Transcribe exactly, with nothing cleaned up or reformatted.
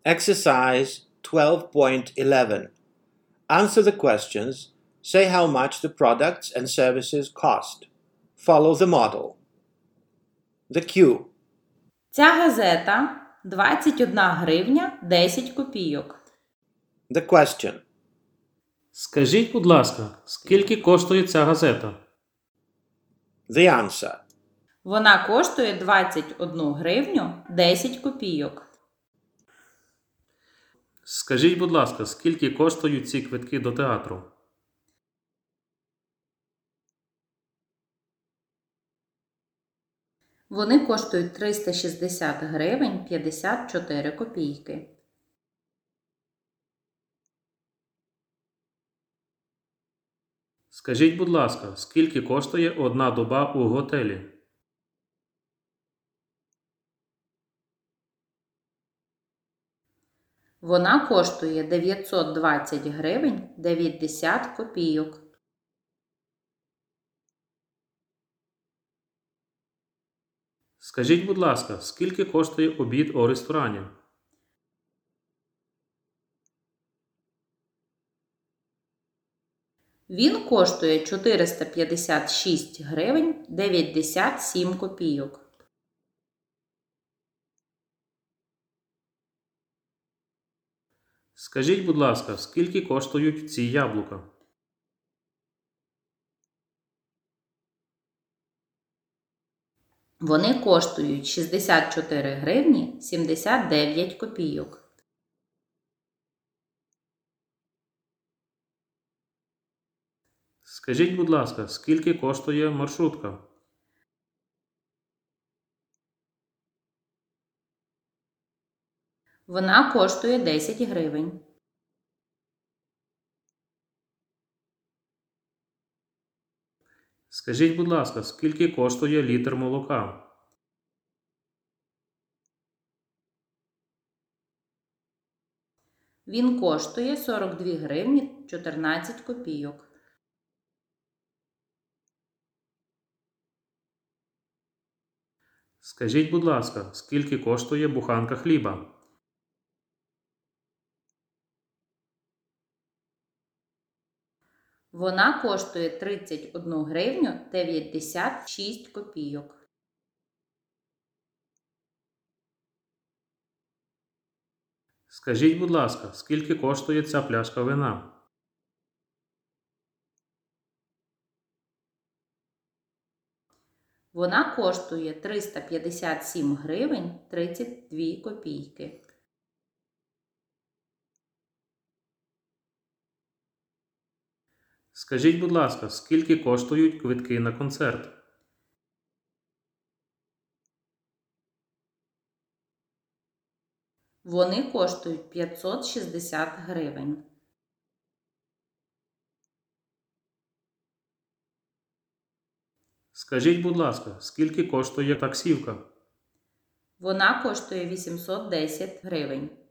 Exercise twelve point eleven. Answer the questions. Say how much the products and services cost. Follow the model. The cue. Ця газета двадцять одна гривня десять копійок. The question. Скажіть, будь ласка, скільки коштує ця газета? The answer. Вона коштує двадцять одну гривню десять копійок. Скажіть, будь ласка, скільки коштують ці квитки до театру? Вони коштують триста шістдесят гривень п'ятдесят чотири копійки. Скажіть, будь ласка, скільки коштує одна доба у готелі? Вона коштує дев'ятсот двадцять гривень дев'ятдесят копійок. Скажіть, будь ласка, скільки коштує обід у ресторані? Він коштує чотириста п'ятдесят шість гривень дев'ятдесят сім копійок. Скажіть, будь ласка, скільки коштують ці яблука? Вони коштують шістдесят чотири гривні сімдесят дев'ять копійок. Скажіть, будь ласка, скільки коштує маршрутка? Вона коштує десять гривень. Скажіть, будь ласка, скільки коштує літр молока? Він коштує сорок дві гривні чотирнадцять копійок. Скажіть, будь ласка, скільки коштує буханка хліба? Вона коштує тридцять одну гривню дев'ятдесят шість копійок. Скажіть, будь ласка, скільки коштує ця пляшка вина? Вона коштує триста п'ятдесят сім гривень тридцять дві копійки. Скажіть, будь ласка, скільки коштують квитки на концерт? Вони коштують п'ятсот шістдесят гривень. Скажіть, будь ласка, скільки коштує таксівка? Вона коштує вісімсот десять гривень.